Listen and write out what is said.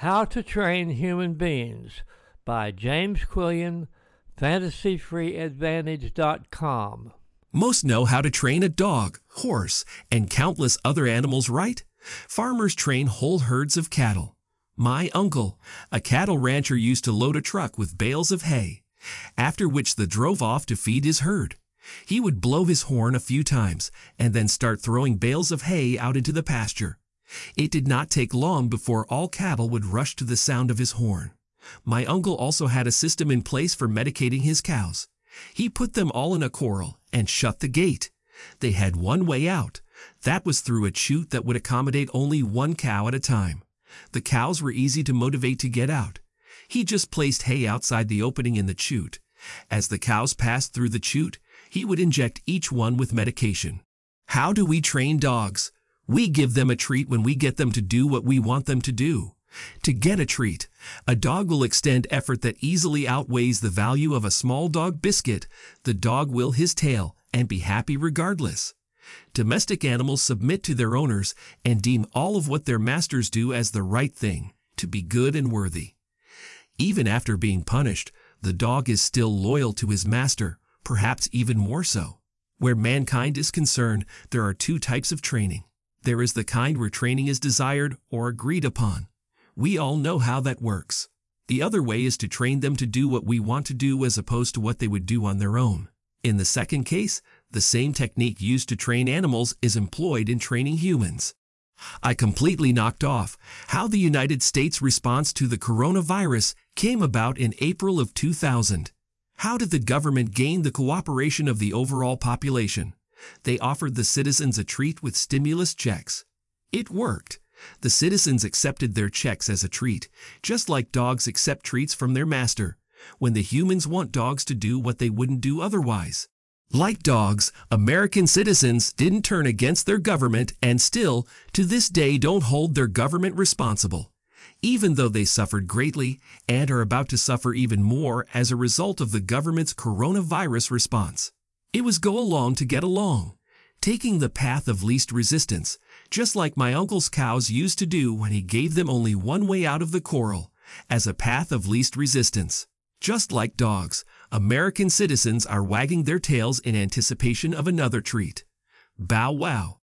How to Train Human Beings by James Quillian, FantasyFreeAdvantage.com. Most know how to train a dog, horse, and countless other animals, right? Farmers train whole herds of cattle. My uncle, a cattle rancher, used to load a truck with bales of hay, after which they drove off to feed his herd. He would blow his horn a few times and then start throwing bales of hay out into the pasture. It did not take long before all cattle would rush to the sound of his horn. My uncle also had a system in place for medicating his cows. He put them all in a corral and shut the gate. They had one way out. That was through a chute that would accommodate only one cow at a time. The cows were easy to motivate to get out. He just placed hay outside the opening in the chute. As the cows passed through the chute, he would inject each one with medication. How do we train dogs? We give them a treat when we get them to do what we want them to do. To get a treat, a dog will extend effort that easily outweighs the value of a small dog biscuit. The dog will his tail and be happy regardless. Domestic animals submit to their owners and deem all of what their masters do as the right thing, to be good and worthy. Even after being punished, the dog is still loyal to his master, perhaps even more so. Where mankind is concerned, there are two types of training. There is the kind where training is desired or agreed upon. We all know how that works. The other way is to train them to do what we want to do as opposed to what they would do on their own. In the second case, the same technique used to train animals is employed in training humans. I completely knocked off how the United States response to the coronavirus came about in April of 2000. How did the government gain the cooperation of the overall population? They offered the citizens a treat with stimulus checks. It worked. The citizens accepted their checks as a treat, just like dogs accept treats from their master, when the humans want dogs to do what they wouldn't do otherwise. Like dogs, American citizens didn't turn against their government and still, to this day, don't hold their government responsible, even though they suffered greatly and are about to suffer even more as a result of the government's coronavirus response. It was go along to get along, taking the path of least resistance, just like my uncle's cows used to do when he gave them only one way out of the corral, as a path of least resistance. Just like dogs, American citizens are wagging their tails in anticipation of another treat. Bow wow.